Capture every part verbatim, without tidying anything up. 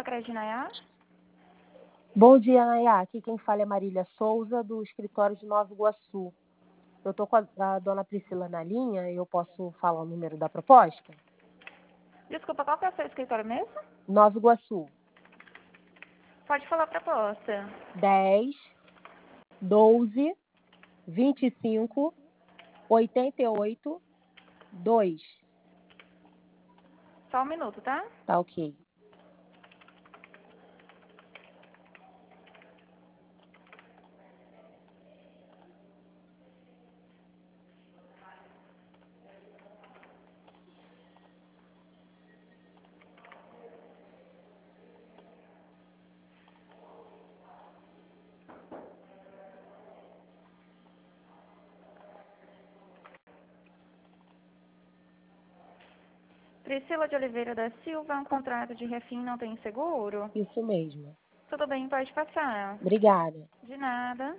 Crédito Nayá? Bom dia, Nayá. Aqui quem fala é Marília Souza, do escritório de Nova Iguaçu. Eu estou com a, a dona Priscila na linha e eu posso falar o número da proposta? Desculpa, qual que é o seu escritório mesmo? Nova Iguaçu. Pode falar a proposta. dez, doze, vinte e cinco, oitenta e oito, dois. Só um minuto, tá? Tá ok. Priscila de Oliveira da Silva, um contrato de refim não tem seguro? Isso mesmo. Tudo bem, pode passar. Obrigada. De nada.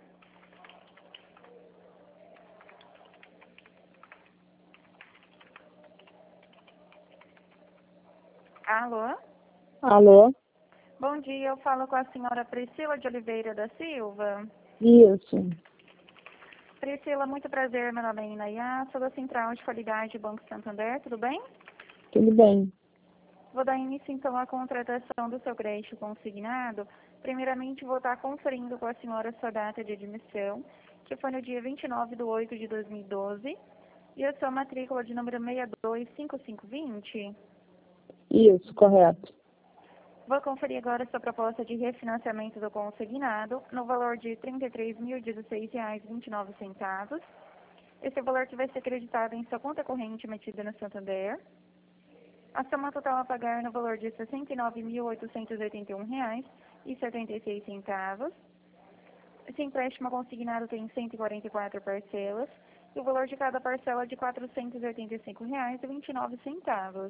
Alô? Alô? Bom dia, eu falo com a senhora Priscila de Oliveira da Silva. Isso. Priscila, muito prazer, meu nome é Inayá, sou da Central de Qualidade Banco Santander, tudo bem? Tudo bem. Vou dar início, então, à contratação do seu crédito consignado. Primeiramente, vou estar conferindo com a senhora sua data de admissão, que foi no dia vinte e nove de oito de dois mil e doze, e a sua matrícula de número seis dois cinco cinco dois zero. Isso, correto. Vou conferir agora a sua proposta de refinanciamento do consignado, no valor de trinta e três mil e dezesseis reais e vinte e nove centavos. Esse é o valor que vai ser acreditado em sua conta corrente emitida no Santander. A soma total a pagar no valor de sessenta e nove mil oitocentos e oitenta e um reais e setenta e seis centavos. Esse empréstimo consignado tem cento e quarenta e quatro parcelas e o valor de cada parcela é de quatrocentos e oitenta e cinco reais e vinte e nove centavos.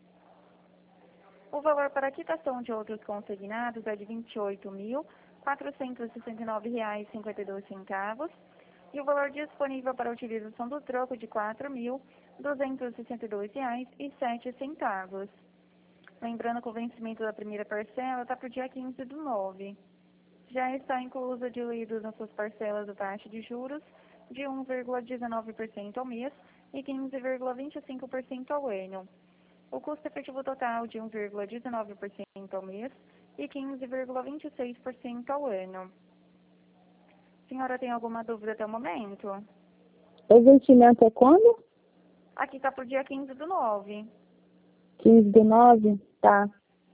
O valor para a quitação de outros consignados é de vinte e oito mil quatrocentos e sessenta e nove reais e cinquenta e dois centavos e o valor disponível para a utilização do troco de quatro mil duzentos e sessenta e dois reais e sete centavos. Lembrando que o vencimento da primeira parcela está para o dia quinze do nove. Já está incluso diluídos nas suas parcelas a taxa de juros de um vírgula dezenove por cento ao mês e quinze vírgula vinte e cinco por cento ao ano. O custo efetivo total de um vírgula dezenove por cento ao mês e quinze vírgula vinte e seis por cento ao ano. Senhora, tem alguma dúvida até o momento? O vencimento é quando? Aqui está para o dia quinze do nove. quinze do nove? Tá.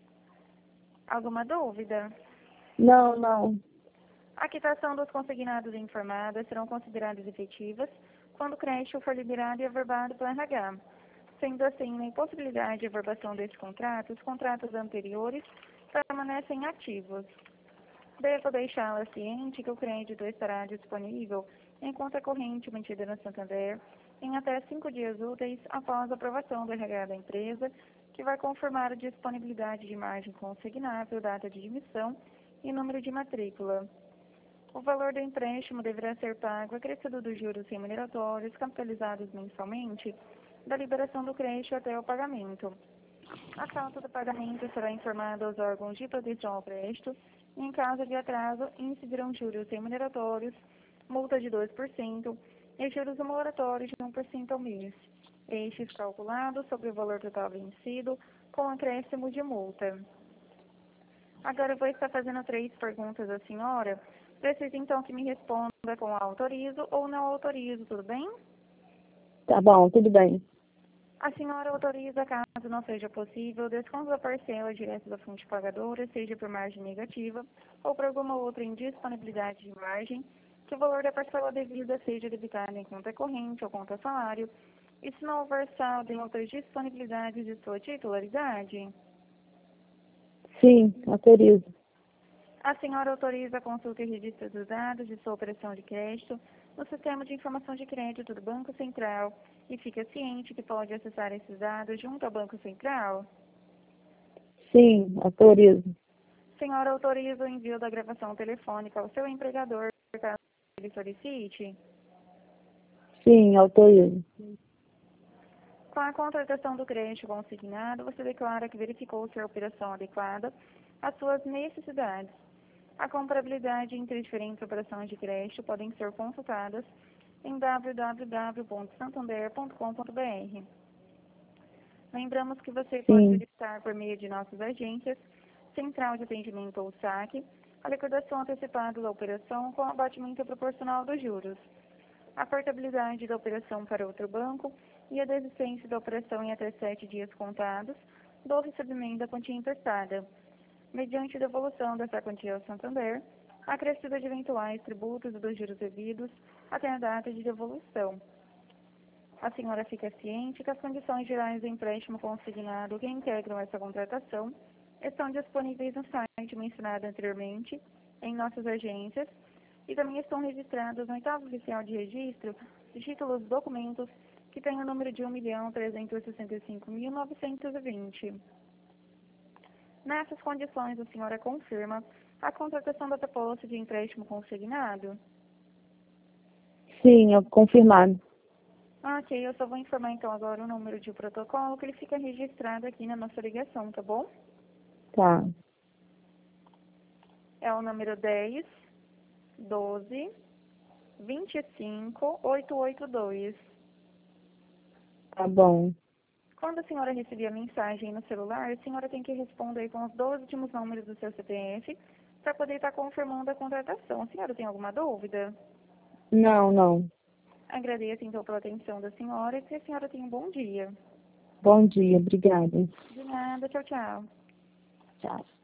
Alguma dúvida? Não, não. A quitação dos consignados informados serão consideradas efetivas quando o crédito for liberado e averbado pelo R H. Sendo assim, na impossibilidade de averbação deste contrato, os contratos anteriores permanecem ativos. Devo deixá-la ciente que o crédito estará disponível em conta corrente mantida no Santander em até cinco dias úteis após a aprovação do R H da empresa, que vai confirmar a disponibilidade de margem consignável, data de admissão e número de matrícula. O valor do empréstimo deverá ser pago acrescido dos juros remuneratórios capitalizados mensalmente da liberação do crédito até o pagamento. A falta do pagamento será informada aos órgãos de proteção ao crédito e, em caso de atraso, incidirão juros remuneratórios, multa de dois por cento e juros homologatórios de um por cento ao mês. Estes calculados sobre o valor total vencido com acréscimo de multa. Agora eu vou estar fazendo três perguntas à senhora. Preciso então que me responda com autorizo ou não autorizo, tudo bem? Tá bom, tudo bem. A senhora autoriza, caso não seja possível, o desconto da parcela direta da fonte pagadora, seja por margem negativa ou por alguma outra indisponibilidade de margem, que o valor da parcela devida seja debitado em conta corrente ou conta salário, e se não houver saldo em outras disponibilidades de sua titularidade? Sim, autorizo. A senhora autoriza a consulta e registro dos dados de sua operação de crédito no Sistema de Informação de Crédito do Banco Central e fica ciente que pode acessar esses dados junto ao Banco Central? Sim, autorizo. A senhora autoriza o envio da gravação telefônica ao seu empregador, caso ele solicite? Sim, autorizo. Com a contratação do crédito consignado, você declara que verificou ser a operação adequada às suas necessidades. A comparabilidade entre diferentes operações de crédito podem ser consultadas em w w w ponto santander ponto com ponto b r. Lembramos que você pode Sim. solicitar por meio de nossas agências, Central de Atendimento ou saque, a liquidação antecipada da operação com abatimento proporcional dos juros, a portabilidade da operação para outro banco e a desistência da operação em até sete dias contados do recebimento da quantia emprestada, mediante devolução dessa quantia ao Santander, acrescida de eventuais tributos e dos juros devidos até a data de devolução. A senhora fica ciente que as condições gerais do empréstimo consignado que integram essa contratação estão disponíveis no site mencionado anteriormente, em nossas agências, e também estão registradas no oitavo oficial de registro de títulos e documentos que tem o número de um milhão trezentos e sessenta e cinco mil novecentos e vinte. Nessas condições, a senhora confirma a contratação da proposta de empréstimo consignado? Sim, é confirmado. Ok, eu só vou informar então agora o número de protocolo que ele fica registrado aqui na nossa ligação, tá bom? Tá. É o número dez, doze, vinte e cinco, oitocentos e oitenta e dois. Tá bom. Quando a senhora receber a mensagem no celular, a senhora tem que responder com os dois últimos números do seu C P F para poder estar confirmando a contratação. A senhora tem alguma dúvida? Não, não. Agradeço então pela atenção da senhora e que a senhora tenha um bom dia. Bom dia, obrigada. De nada, tchau, tchau. Tchau.